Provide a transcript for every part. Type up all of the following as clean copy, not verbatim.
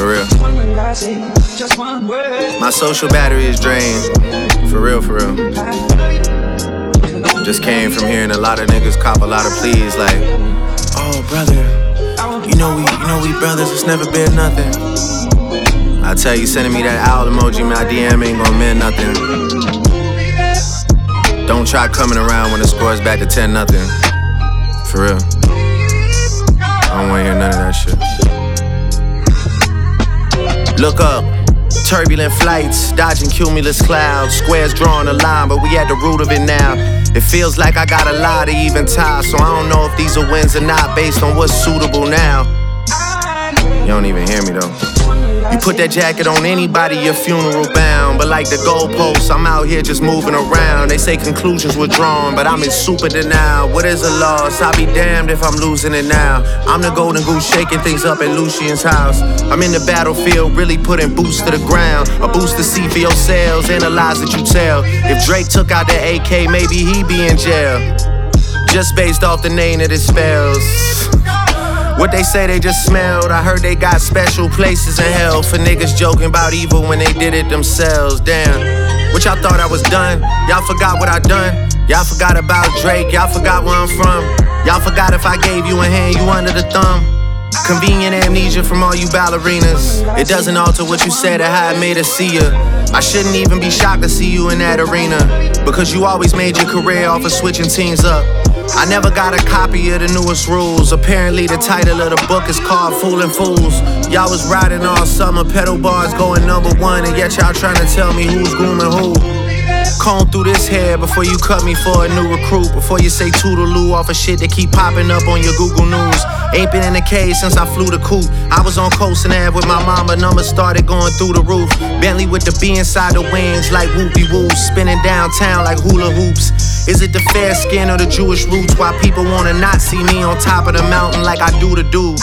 For real. My social battery is drained. For real, for real. Just came from hearing a lot of niggas cop a lot of pleas like, oh brother, you know we brothers, it's never been nothing. I tell you, sending me that owl emoji, my DM ain't gon' mean nothing. Don't try coming around when the score's back to 10-0. For real. I don't wanna hear none of that shit. Look up. Turbulent flights, dodging cumulus clouds. Squares drawing a line, but we at the root of it now. It feels like I got a lot of even ties, so I don't know if these are wins or not based on what's suitable now. You don't even hear me though. You put that jacket on anybody, your funeral bound. But like the goalposts, I'm out here just moving around. They say conclusions were drawn, but I'm in super denial. What is a loss? I'll be damned if I'm losing it now. I'm the golden goose shaking things up at Lucian's house. I'm in the battlefield, really putting boots to the ground. A boost to see for your sales, analyze that you tell. If Drake took out the AK, maybe he'd be in jail. Just based off the name that it spells. What they say they just smelled. I heard they got special places in hell for niggas joking about evil when they did it themselves. Damn, what y'all thought I was done? Y'all forgot what I done? Y'all forgot about Drake, y'all forgot where I'm from. Y'all forgot if I gave you a hand, you under the thumb. Convenient amnesia from all you ballerinas. It doesn't alter what you said or how it made us see ya. I shouldn't even be shocked to see you in that arena, because you always made your career off of switching teams up. I never got a copy of the newest rules. Apparently the title of the book is called Foolin' Fools. Y'all was riding all summer, pedal bars going #1, and yet y'all trying to tell me who's grooming who. Comb through this hair before you cut me for a new recruit. Before you say toodaloo off of shit that keep popping up on your Google News. Ain't been in the cage since I flew the coop. I was on Coast and Ave with my mama, numbers started going through the roof. Bentley with the B inside the wings like whoopie-woo. Spinning downtown like hula hoops. Is it the fair skin or the Jewish roots? Why people wanna not see me on top of the mountain like I do the dude?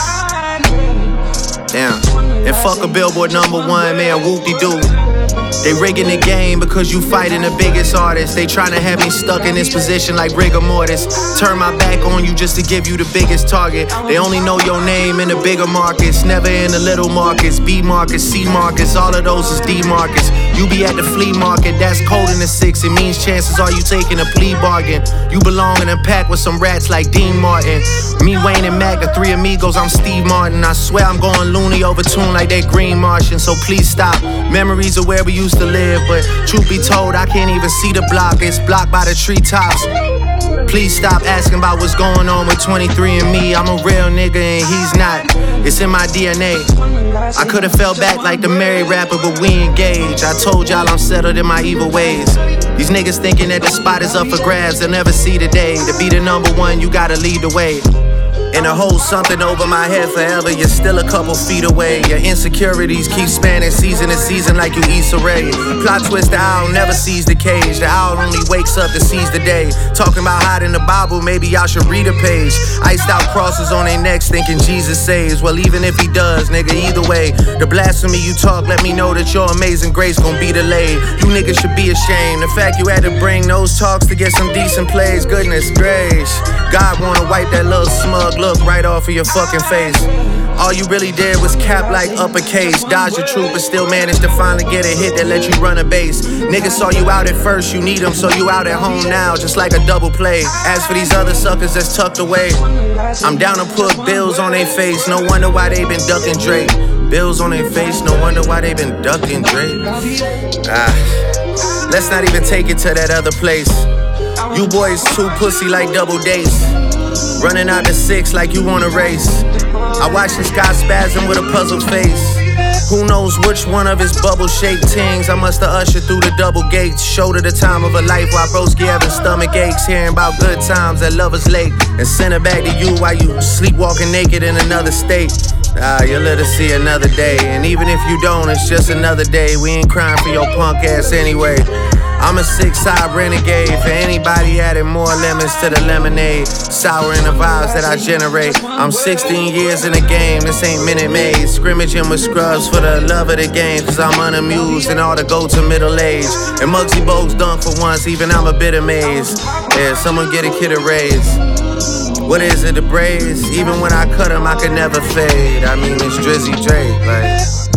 Damn, and fuck a Billboard #1, man, whoop-de-doo. They rigging the game because you fighting the biggest artists. They trying to have me stuck in this position like rigor mortis. Turn my back on you just to give you the biggest target. They only know your name in the bigger markets, never in the little markets. B markets, C markets, all of those is D markets. You be at the flea market, that's cold in the 6. It means chances are you taking a plea bargain. You belong in a pack with some rats like Dean Martin. Me, Wayne, and Mac, the 3 amigos, I'm Steve Martin. I swear I'm going loony over tune like that Green Martian, so please stop. Memories of where we used to live, but truth be told, I can't even see the block. It's blocked by the treetops. Please stop asking about what's going on with 23andMe. I'm a real nigga and he's not. It's in my DNA. I could've fell back like the married rapper, but we engaged. I told y'all I'm settled in my evil ways. These niggas thinking that the spot is up for grabs, they'll never see the day. To be the #1, you gotta lead the way. And to hold something over my head forever, you're still a couple feet away. Your insecurities keep spanning season to season like you Issa Rae. Plot twist, the owl never sees the cage. The owl only wakes up to seize the day. Talking about hiding the Bible, maybe y'all should read a page. Iced out crosses on their necks thinking Jesus saves. Well, even if he does, nigga, either way. The blasphemy you talk, let me know that your amazing grace gon' be delayed. You niggas should be ashamed. The fact you had to bring those talks to get some decent plays, goodness gracious. God wanna wipe that little smug look right off of your fucking face. All you really did was cap like uppercase. Dodge the truth but still managed to finally get a hit that let you run a base. Niggas saw you out at first, you need them, so you out at home now, just like a double play. As for these other suckers that's tucked away, I'm down to put bills on their face. No wonder why they been ducking Drake. Bills on their face, no wonder why they been ducking Drake. Let's not even take it to that other place. You boys too pussy like double dates. Running out to 6 like you wanna race. I watch this guy spasm with a puzzled face. Who knows which one of his bubble-shaped tings I must have ushered through the double gates. Shoulder the time of a life while broski having stomach aches. Hearing about good times at Lover's Lake and send it back to you while you sleepwalking naked in another state. You'll live to see another day. And even if you don't, it's just another day. We ain't crying for your punk ass anyway. I'm a 6-side renegade. For anybody adding more lemons to the lemonade, souring the vibes that I generate. I'm 16 years in the game, this ain't Minute Maid. Scrimmaging with scrubs for the love of the game, cause I'm unamused and all the go to middle age. And Muggsy Bogues dunk for once, even I'm a bit amazed. Yeah, someone get a kid a raise. What is it, the braids? Even when I cut them, I could never fade. I mean, it's Drizzy Drake, like